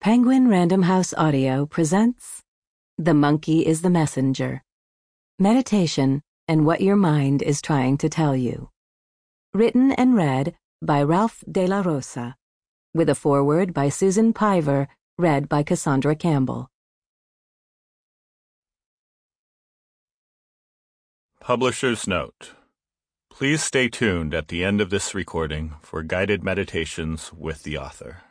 Penguin Random House Audio presents The Monkey is the Messenger. Meditation and What Your Mind is Trying to Tell You. Written and read by Ralph de la Rosa, with a foreword by Susan Piver, read by Cassandra Campbell. Publisher's Note: Please stay tuned at the end of this recording for guided meditations with the author.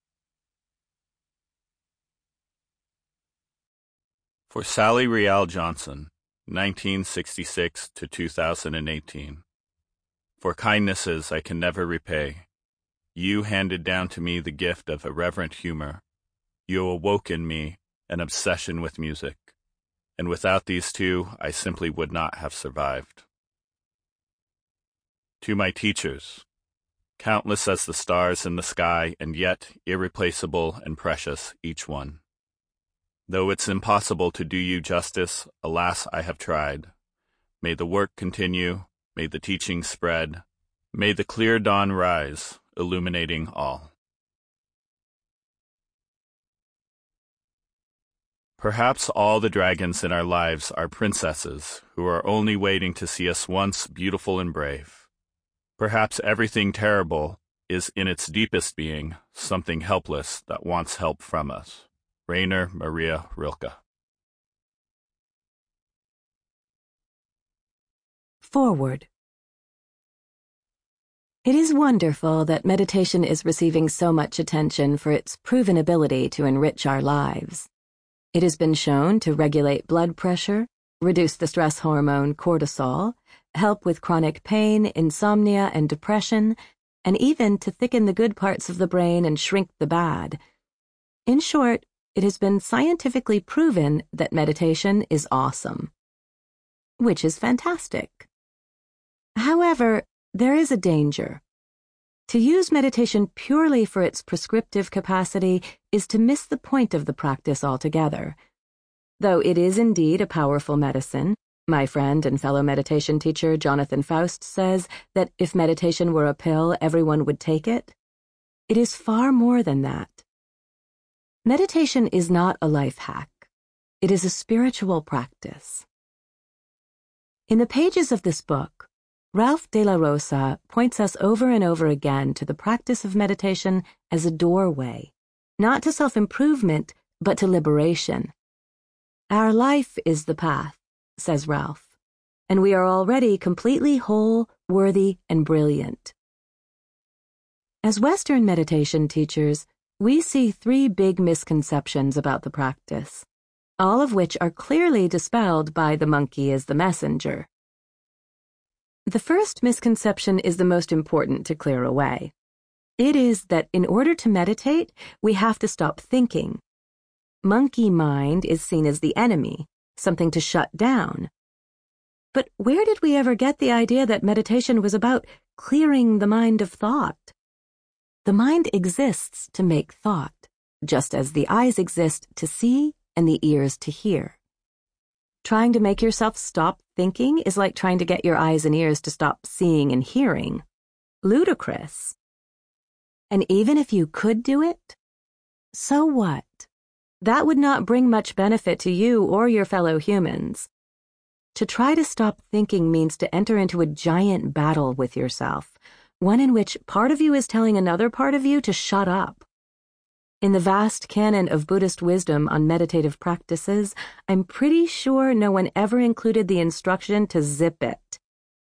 For Sally Rial Johnson, 1966 to 2018. For kindnesses I can never repay, you handed down to me the gift of irreverent humor. You awoke in me an obsession with music, and without these two I simply would not have survived. To my teachers, countless as the stars in the sky, and yet irreplaceable and precious each one. Though it's impossible to do you justice, alas, I have tried. May the work continue, may the teaching spread, may the clear dawn rise, illuminating all. Perhaps all the dragons in our lives are princesses who are only waiting to see us once beautiful and brave. Perhaps everything terrible is in its deepest being something helpless that wants help from us. Rainer Maria Rilke. Forward. It is wonderful that meditation is receiving so much attention for its proven ability to enrich our lives. It has been shown to regulate blood pressure, reduce the stress hormone cortisol, help with chronic pain, insomnia, and depression, and even to thicken the good parts of the brain and shrink the bad. In short, it has been scientifically proven that meditation is awesome, which is fantastic. However, there is a danger. To use meditation purely for its prescriptive capacity is to miss the point of the practice altogether. Though it is indeed a powerful medicine, my friend and fellow meditation teacher Jonathan Faust says that if meditation were a pill, everyone would take it. It is far more than that. Meditation is not a life hack. It is a spiritual practice. In the pages of this book, Ralph de la Rosa points us over and over again to the practice of meditation as a doorway, not to self-improvement, but to liberation. Our life is the path, says Ralph, and we are already completely whole, worthy, and brilliant. As Western meditation teachers, we see three big misconceptions about the practice, all of which are clearly dispelled by The Monkey is the Messenger. The first misconception is the most important to clear away. It is that in order to meditate, we have to stop thinking. Monkey mind is seen as the enemy, something to shut down. But where did we ever get the idea that meditation was about clearing the mind of thought? The mind exists to make thought, just as the eyes exist to see and the ears to hear. Trying to make yourself stop thinking is like trying to get your eyes and ears to stop seeing and hearing. Ludicrous. And even if you could do it, so what? That would not bring much benefit to you or your fellow humans. To try to stop thinking means to enter into a giant battle with yourself, one in which part of you is telling another part of you to shut up. In the vast canon of Buddhist wisdom on meditative practices, I'm pretty sure no one ever included the instruction to zip it.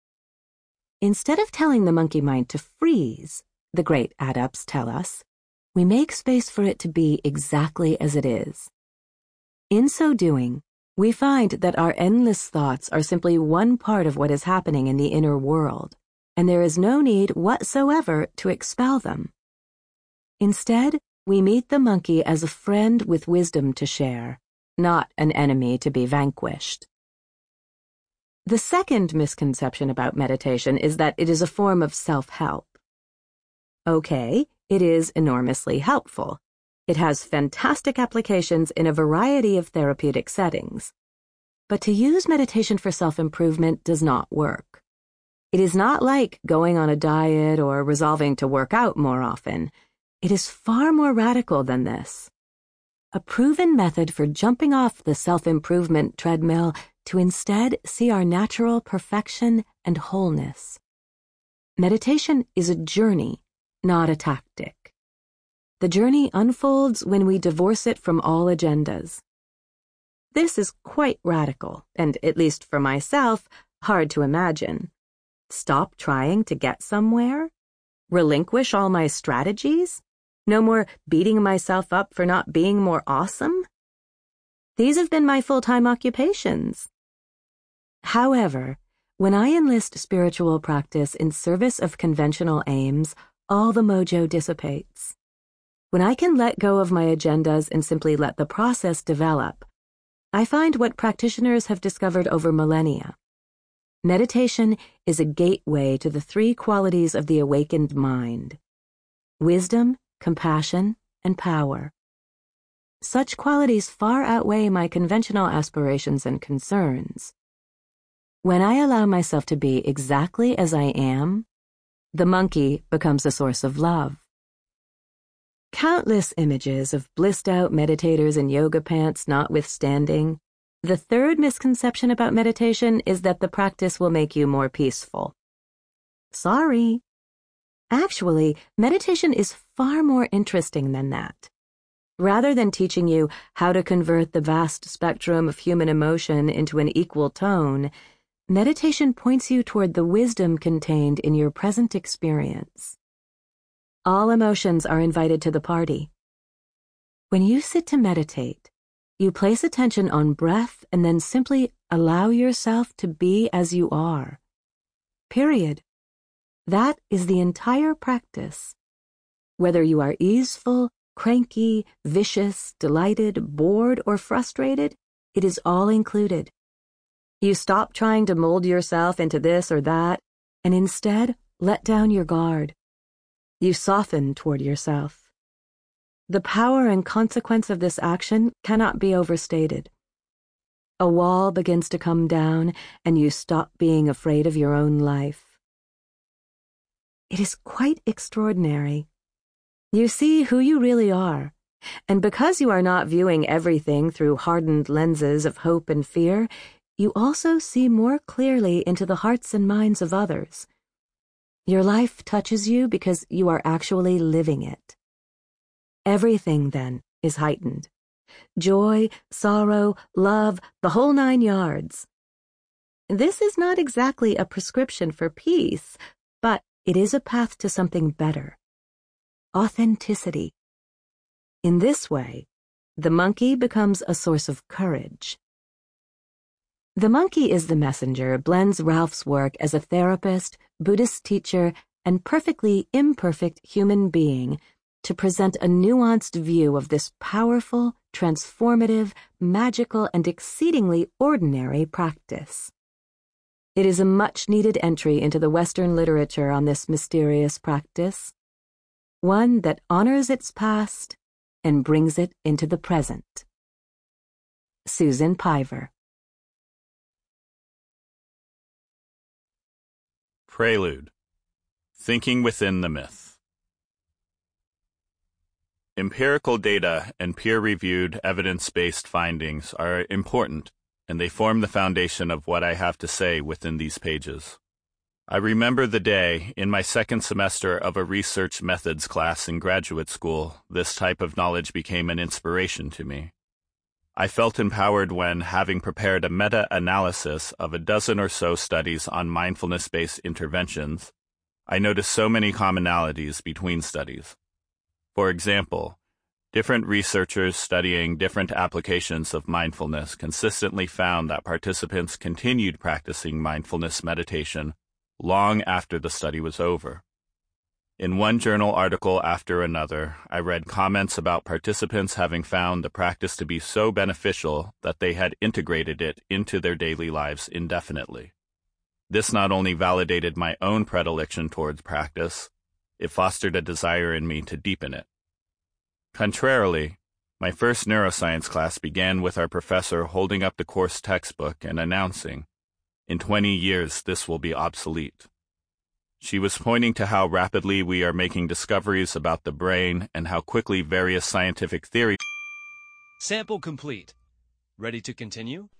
Instead of telling the monkey mind to freeze, the great adepts tell us, we make space for it to be exactly as it is. In so doing, we find that our endless thoughts are simply one part of what is happening in the inner world, and there is no need whatsoever to expel them. Instead, we meet the monkey as a friend with wisdom to share, not an enemy to be vanquished. The second misconception about meditation is that it is a form of self-help. Okay, it is enormously helpful. It has fantastic applications in a variety of therapeutic settings. But to use meditation for self-improvement does not work. It is not like going on a diet or resolving to work out more often. It is far more radical than this. a proven method for jumping off the self-improvement treadmill to instead see our natural perfection and wholeness. Meditation is a journey, not a tactic. The journey unfolds when we divorce it from all agendas. This is quite radical, and at least for myself, hard to imagine. Stop trying to get somewhere? Relinquish all my strategies? No more beating myself up for not being more awesome? These have been my full-time occupations. However, when I enlist spiritual practice in service of conventional aims, all the mojo dissipates. When I can let go of my agendas and simply let the process develop, I find what practitioners have discovered over millennia. Meditation is a gateway to the three qualities of the awakened mind: wisdom, compassion, and power. Such qualities far outweigh my conventional aspirations and concerns. When I allow myself to be exactly as I am, the monkey becomes a source of love. Countless images of blissed-out meditators in yoga pants notwithstanding, the third misconception about meditation is that the practice will make you more peaceful. Sorry. Actually, meditation is far more interesting than that. Rather than teaching you how to convert the vast spectrum of human emotion into an equal tone, meditation points you toward the wisdom contained in your present experience. All emotions are invited to the party. When you sit to meditate, you place attention on breath and then simply allow yourself to be as you are. Period. That is the entire practice. Whether you are easeful, cranky, vicious, delighted, bored, or frustrated, it is all included. You stop trying to mold yourself into this or that, and instead let down your guard. You soften toward yourself. The power and consequence of this action cannot be overstated. A wall begins to come down, and you stop being afraid of your own life. It is quite extraordinary. You see who you really are, and because you are not viewing everything through hardened lenses of hope and fear, you also see more clearly into the hearts and minds of others. Your life touches you because you are actually living it. Everything, then, is heightened. Joy, sorrow, love, the whole 9 yards. This is not exactly a prescription for peace, but it is a path to something better. Authenticity. In this way, the monkey becomes a source of courage. The Monkey is the Messenger blends Ralph's work as a therapist, Buddhist teacher, and perfectly imperfect human being to present a nuanced view of this powerful, transformative, magical, and exceedingly ordinary practice. It is a much-needed entry into the Western literature on this mysterious practice, one that honors its past and brings it into the present. Susan Piver. Prelude. Thinking Within the Myth. Empirical data and peer-reviewed, evidence-based findings are important, and they form the foundation of what I have to say within these pages. I remember the day, in my second semester of a research methods class in graduate school, this type of knowledge became an inspiration to me. I felt empowered when, having prepared a meta-analysis of a dozen or so studies on mindfulness-based interventions, I noticed so many commonalities between studies. For example, different researchers studying different applications of mindfulness consistently found that participants continued practicing mindfulness meditation long after the study was over. In one journal article after another, I read comments about participants having found the practice to be so beneficial that they had integrated it into their daily lives indefinitely. This not only validated my own predilection towards practice, it fostered a desire in me to deepen it. Contrarily, my first neuroscience class began with our professor holding up the course textbook and announcing, "In 20 years, this will be obsolete." She was pointing to how rapidly we are making discoveries about the brain and how quickly various scientific theories Sample complete. Ready to continue?